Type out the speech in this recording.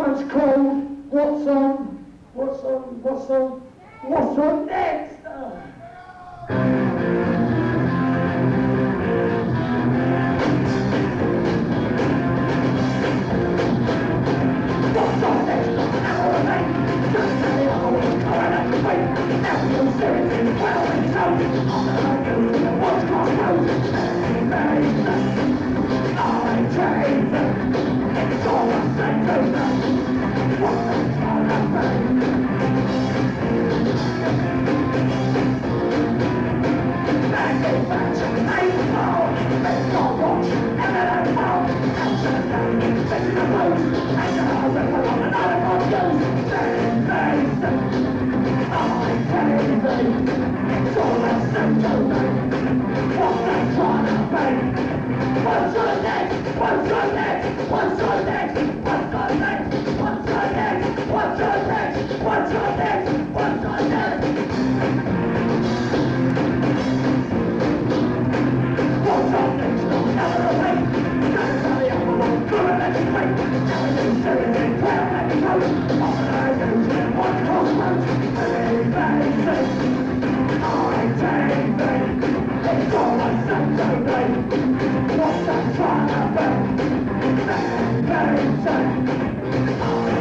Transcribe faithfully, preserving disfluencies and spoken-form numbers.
one's called What's On, What's On, What's On, What's On Next? What's on next? Now or late? Just tell me all the current and wait. Now you're seriously well and so on the road, what's crossroads? Very nice. I change it. It's all the same to me. What's on the road? Back in back to night now. Let's go watch M L M now. Answer down, fix the post. And I'll rip along another confused. Very nice. I can't be. It's all the same to me. What's that trying to be? What's on next? What's on next? What's on next? What's on next? What's on next? What's on next? What's on next? What's on next? What's on next? Don't ever away. Gotta tell the other one, good and let me wait. Now it's in seventeen, twelve, let me go. All that I do is when one crossroads. Very, very safe. I take me. It's all the same to me. What's that trying to be? Very, very safe.